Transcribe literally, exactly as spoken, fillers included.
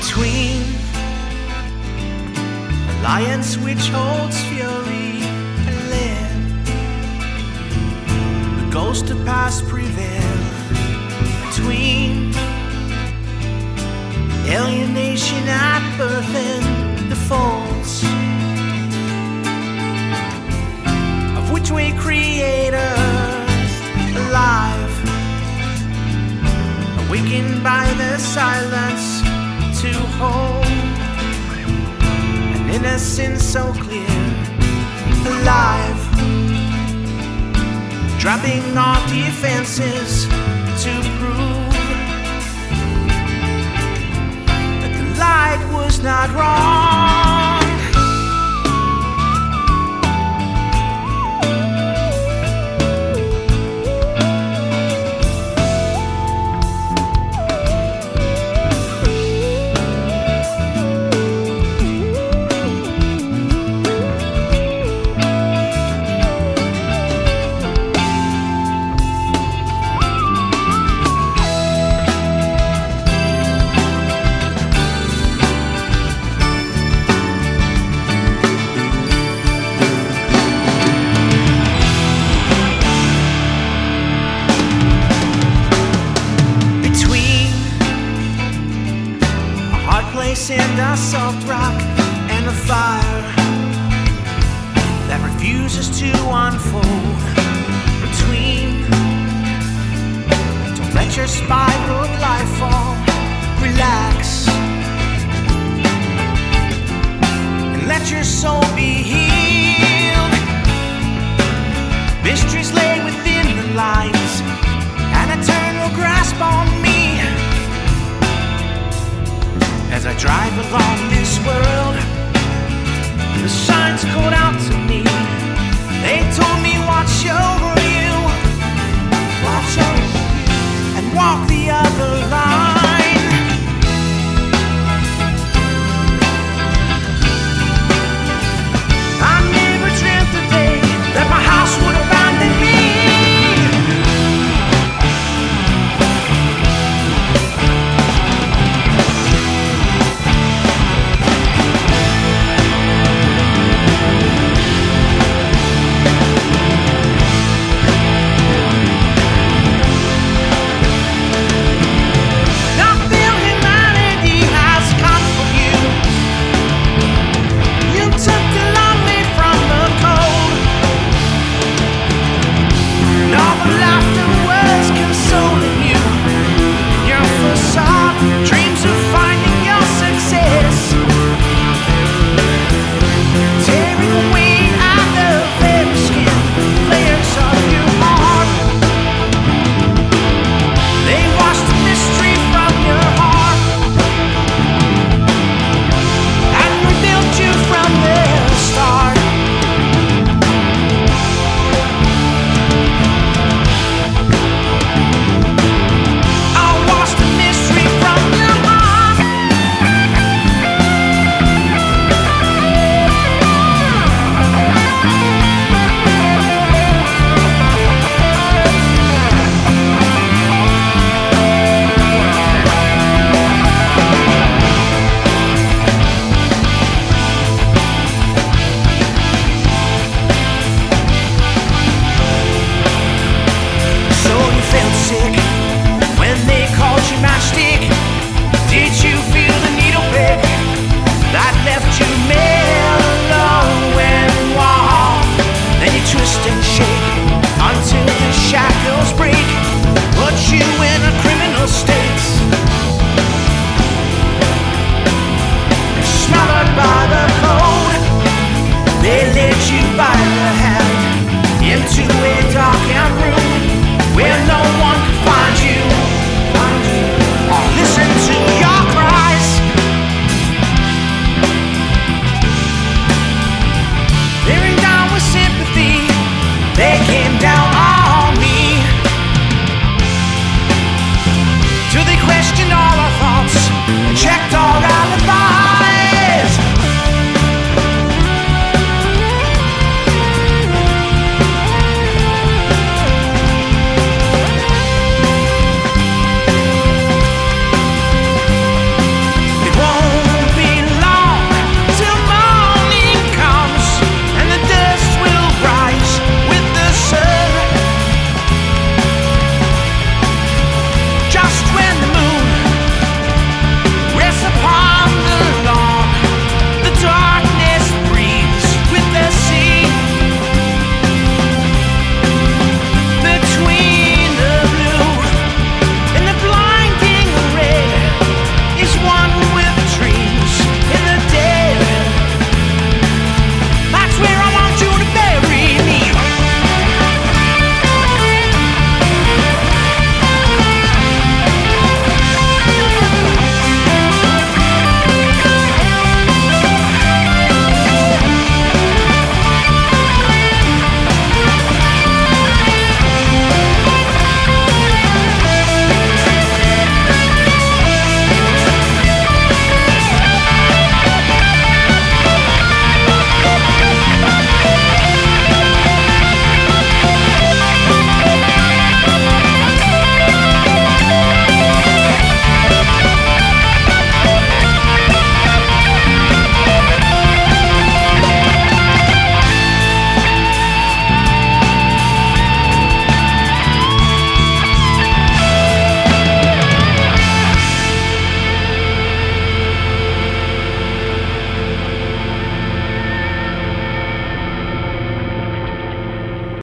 between alliance which holds fury and live, the ghost of past prevail. Between alienation at birth and the folds of which we creators alive, awakened by the silence to hold an innocence so clear, alive, dropping our defenses to prove that the light was not wrong. And a soft rock and a fire that refuses to unfold. Between, don't let your spiraled life fall. Relax and let your soul be healed.